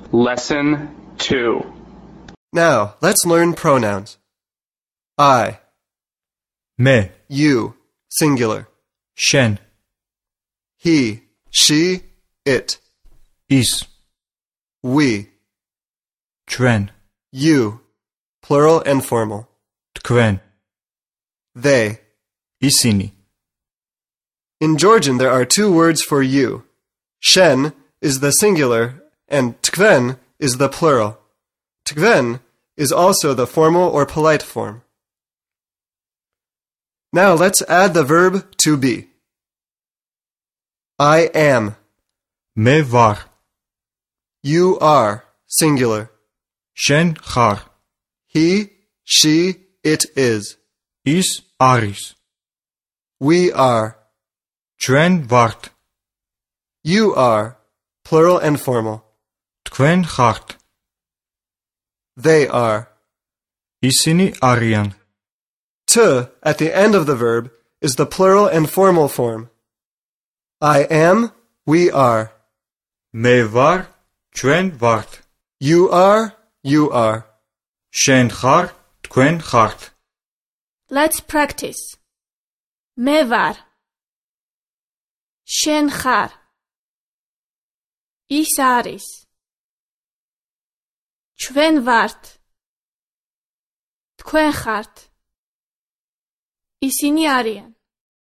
Lesson 2. Now, let's learn pronouns. I, me, you, singular. shen, He, she, it. is, We, tren, you, plural and formal. tkven, They. isini, In Georgian, there are two words for you. Shen is the singular and tkven is the plural. Tkven is also the formal or polite form. Now let's add the verb to be. I am. me var, You are, singular. shen char, He, she, it is. is aris, We are. tren vart, You are, plural and formal. tkven chart, They are. isini arian, To at the end of the verb is the plural and formal form. I am, we are. me var, tren vart, You are, you are. shen char, tkven chart. Let's practice. Me var. Shen xar. Is aris. Ჩვენ ვართ. თქვენ ხართ. ისინი არიან.